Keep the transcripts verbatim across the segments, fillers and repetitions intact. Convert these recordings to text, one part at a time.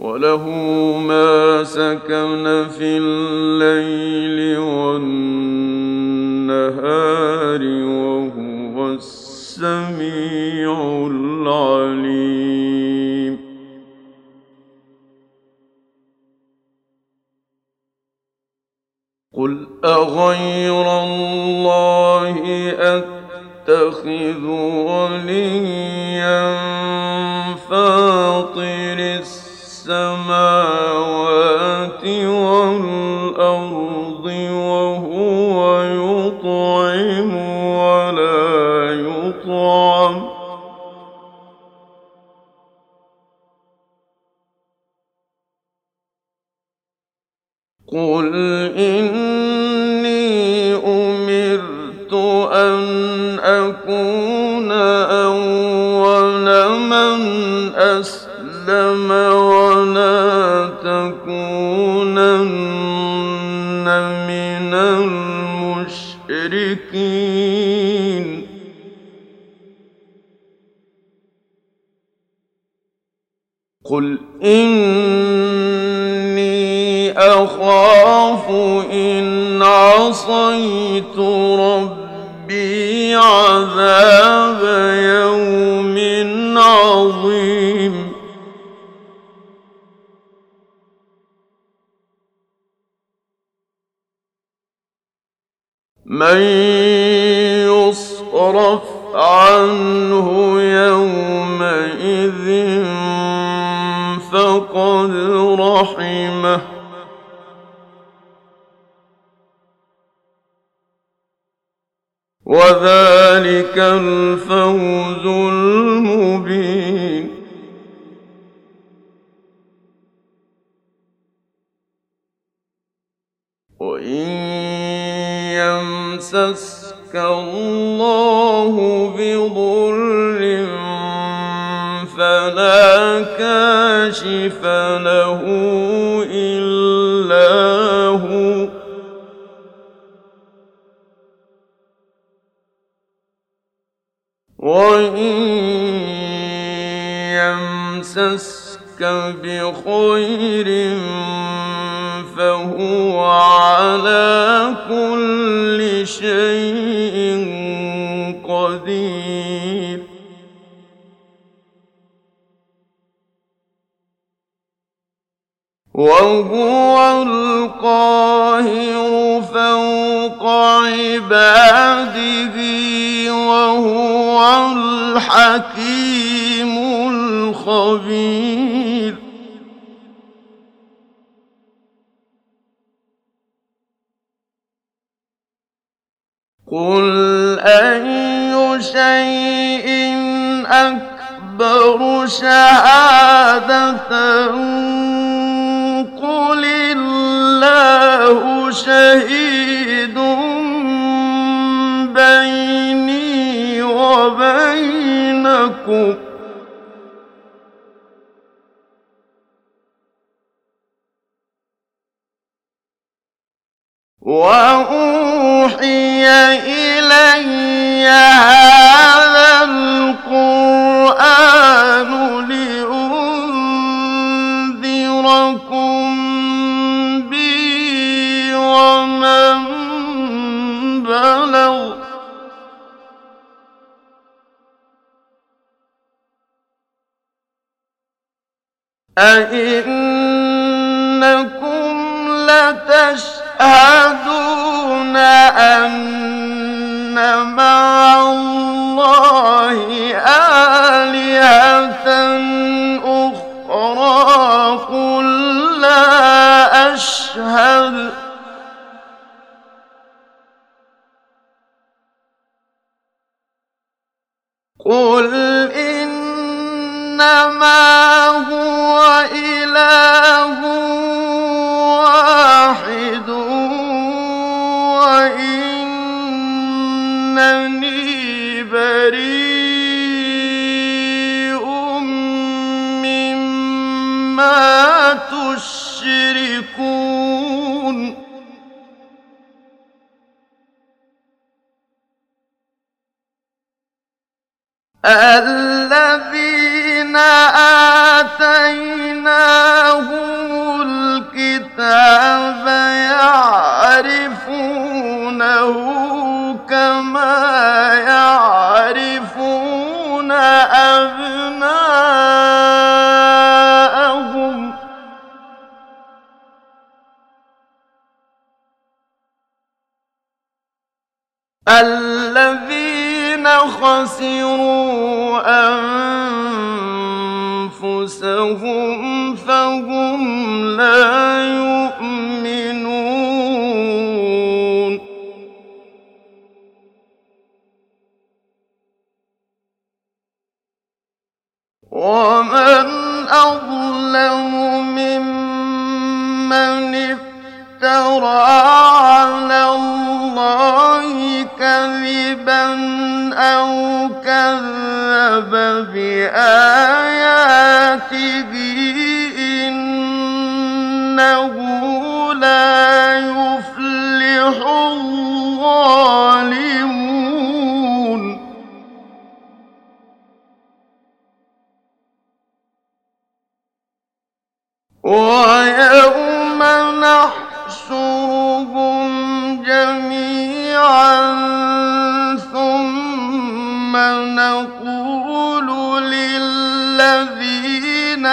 وله ما سكن في الليل والنهار وهو السميع العليم. قل أغير الله أتخذ وليا فاطر السماوات والأرض وهو يطعم ولا يطعم قل إني أمرت أن أكون أول من أسلم ولا تكونن من المشركين. قل إني أخاف إن عصيت ربي عذاب يوم عظيم. من يصرف عنه يومئذ فقد رحمه وذلك الفوز المبين. وإن يمسسك الله بضر فلا كاشف له إلا هو وإن يمسسك بخير فهو على كل شيء قدير. وهو القاهر فوق عباده وهو الحكيم الخبير. قل أي شيء أكبر شهادةً قل الله شهيد بيني وبينكم وأوحي إلي هذا القرآن لأنذركم به ومن بلغ أئنكم لتشهدون أن مع الله آلهة أخرى قل لا أشهد قل إنما هو إله واحد وإنني بريء مما تشركون. الذين آتيناهم الذين خسروا أنفسهم فهم لا يؤمنون ومن أظلم ممن افترى على الله كذبا أو كذب بآياته إنه لا يفلح الظالمون ويوم نحشرهم جميعا ثم نقول للذين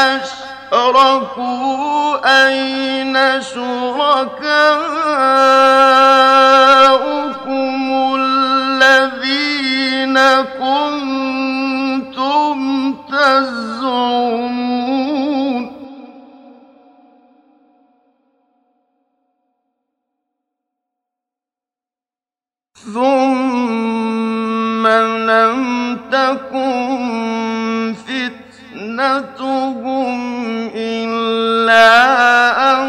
أشركوا أين شركاؤكم الذين كنتم تزعمون ثم لم تكن فتنتهم إلا أن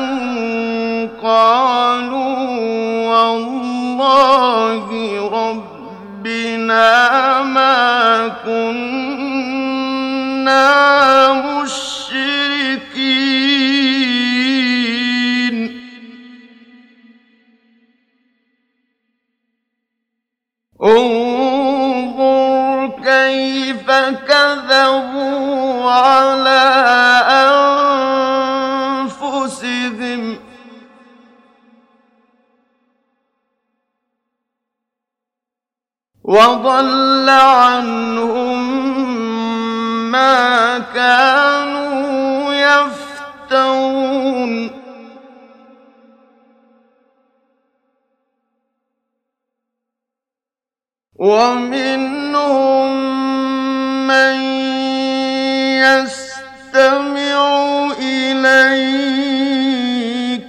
قالوا والله ربنا ما كنا مشركين انظر كيف كذبوا على أنفسهم وضل عنهم ما كانوا يفترون ومنهم من يستمع إليك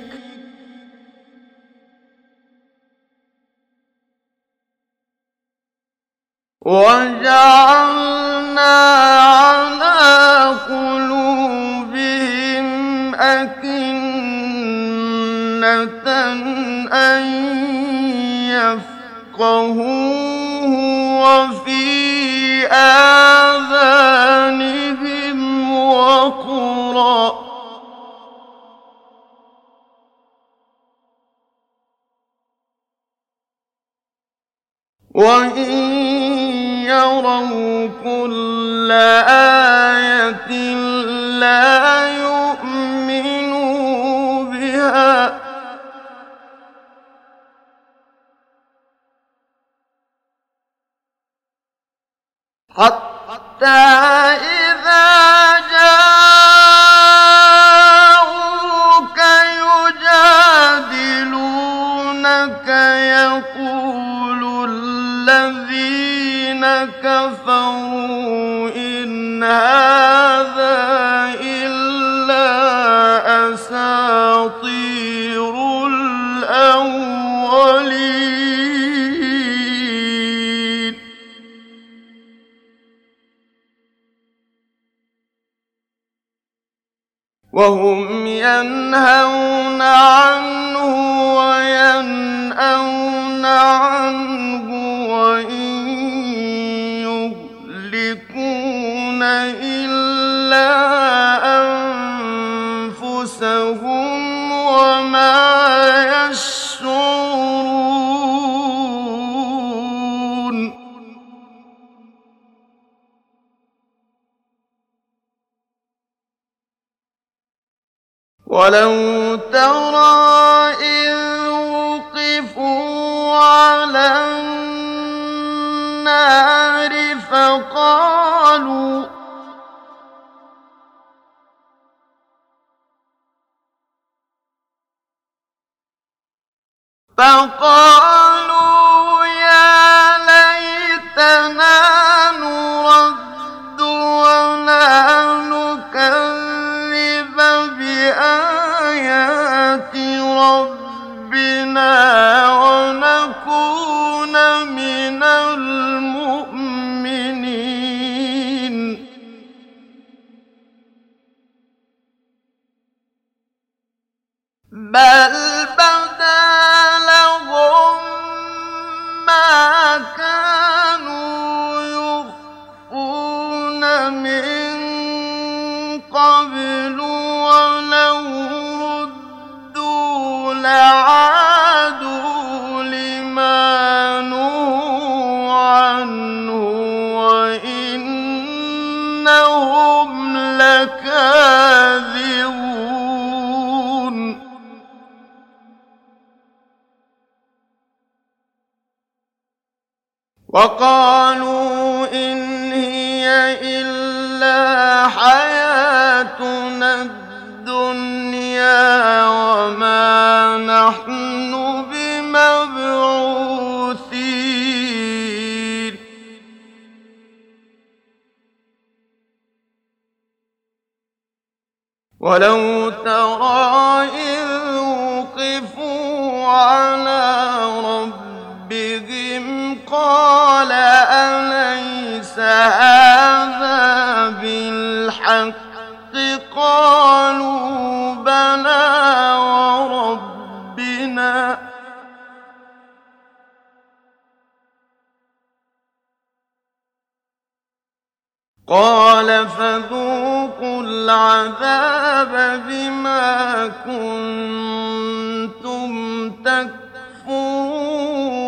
وجعلنا على قلوبهم أكنة أن يفقهوا وفي آذانهم وقرا وإن يروا كل آية لا يؤمنوا بها حتى إذا جاءوك يجادلونك يقول الذين كفروا إن هذا إلا أساطير الأولين وهم ينهون عنه وينأون عنه وإن يهلكون إلا أنفسهم وما يشعرون ولو ترى إذ وقفوا على النار فقالوا فقالوا يا بل بدا لهم ما كانوا يخفون من قبل ولو ردوا لعادوا لما نهوا عنه وإنهم لكاذبون وقالوا إن هي إلا حياتنا الدنيا وما نحن بمبعوثين ولو ترى إذ وقفوا على ربهم قال أليس هذا بالحق قالوا بلى وربنا قال فذوقوا العذاب بما كنتم تكفرون